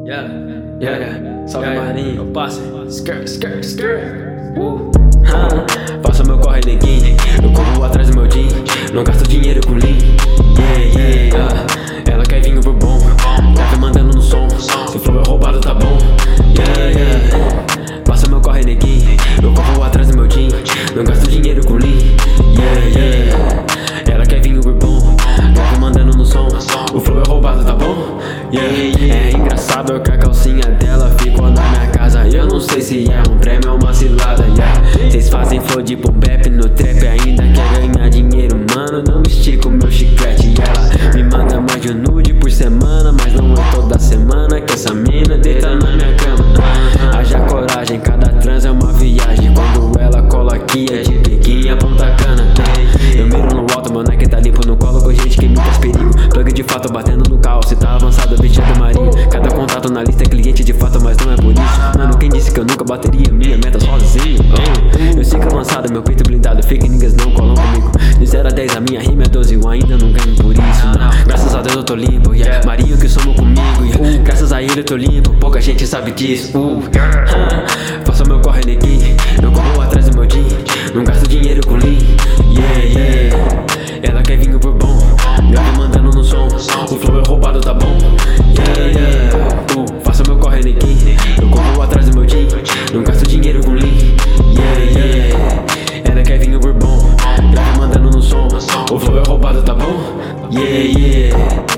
Salve Marinho, passe. Faça meu corre, neguinho. Eu corro atrás do meu jean. Não gasto dinheiro com lean. Ela quer vinho por bom. Já vem mandando no som. Se for meu roubado, tá bom. Faça meu corre, neguinho. Eu corro atrás do meu jean. Não gasto dinheiro com lean. Ela quer vinho por bom. Já vem mandando no som. O flow é roubado, tá bom? É engraçado que a calcinha dela ficou na minha casa. Eu não sei se é um prêmio ou uma cilada. Cês fazem flow de boom bap no trap, ainda quer ganhar dinheiro, mano. Não estico meu chiclete. Ela me manda mais de um nude por semana, mas não é toda semana que essa mina deita na minha cama. Haja coragem, cada trans é uma viagem. Quando ela cola aqui é de pequinha, ponta cana. Eu miro no alto, meu neck tá limpo no colo com gente que me traz perigo. Plug de fato batendo no caos, se tá avançado, bicho é do Marinho. Cada contato na lista é cliente de fato, mas não é por isso. Mano, quem disse que eu nunca bateria minha meta sozinho? Eu sei que é lançado, meu peito blindado, fake niggas não colam comigo. De 0 a 10 a minha rima é 12, eu ainda não ganho por isso. Graças a Deus eu tô limpo, Marinho que somos comigo, graças a ele eu tô limpo, pouca gente sabe disso. Faça meu corre, neguinho. Eu corro atrás do meu jean. Não gasto dinheiro com lean. Ela quer vinho por bom. Já vem mandando no som. O flow é roubado, tá bom? Faça meu corre, neguinho. Eu corro atrás do meu jean. Não gasto dinheiro com lean. Ela quer vinho por bom. Já vem mandando no som. O flow é roubado, tá bom?